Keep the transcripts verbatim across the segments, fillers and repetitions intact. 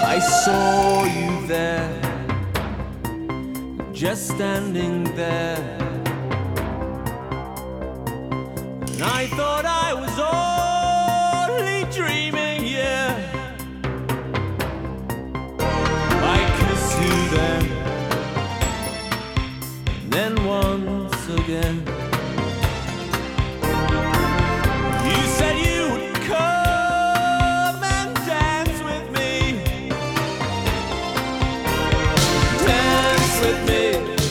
I saw you there, just standing there, and I thought I was only dreaming, yeah. I kissed you then, and then once again. You said you would come and dance with me, dance with me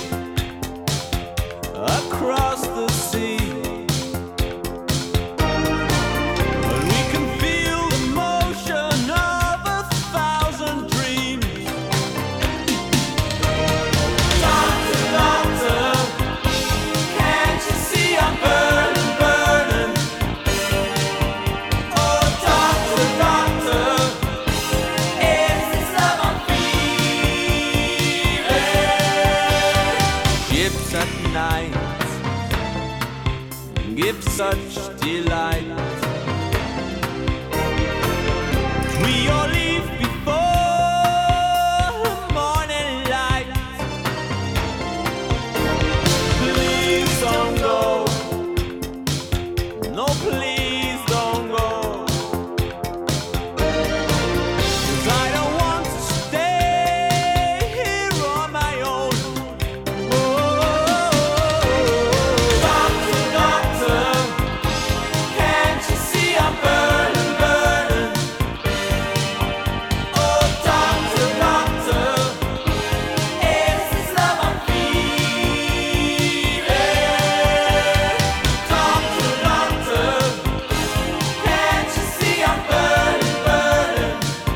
across the sea. And we can feel the motion of a thousand dreams. Doctor, doctor, can't you see I'm burning, burning? Oh, doctor, doctor, is this love I'm feeling? Ships at night give such delight. We all leave before morning light. Please don't go. No, please don't go. 'Cause I don't want to stay here on my own. Oh, doctor, doctor, can't you see I'm burning, burning? Oh, doctor, doctor, is this love I'm feeling? Doctor, doctor, can't you see I'm burning, burning?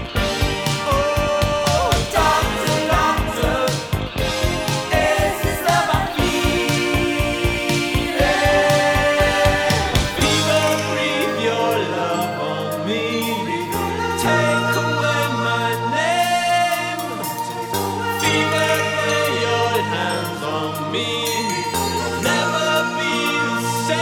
Oh, doctor, doctor, is this love I'm feeling? Fever, breathe your love on me. Take away my name. Fever, lay your hands on me. Never be the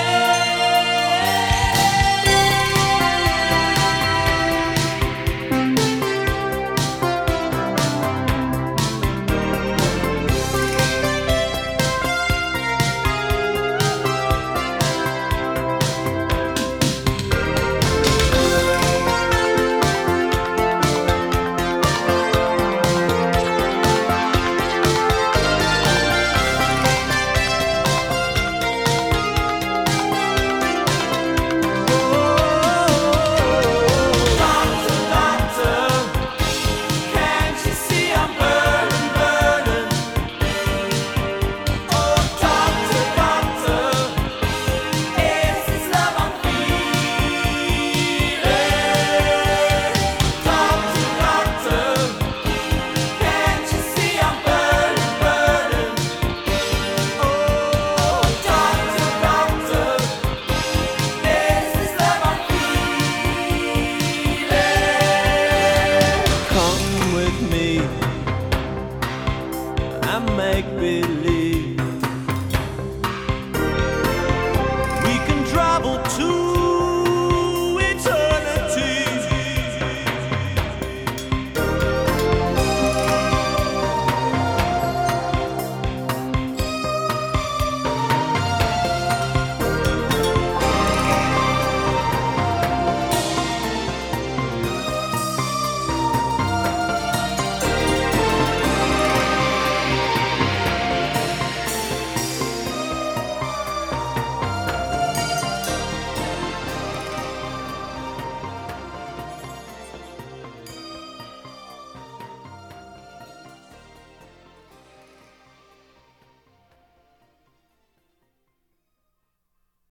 doctor, doctor, can't you see I'm burning, burning? Oh, doctor, doctor, is this love I'm feeling? Doctor, doctor, can't you see I'm burning, burning? Oh, doctor, doctor, is this love I'm feeling? Come with me and make believe.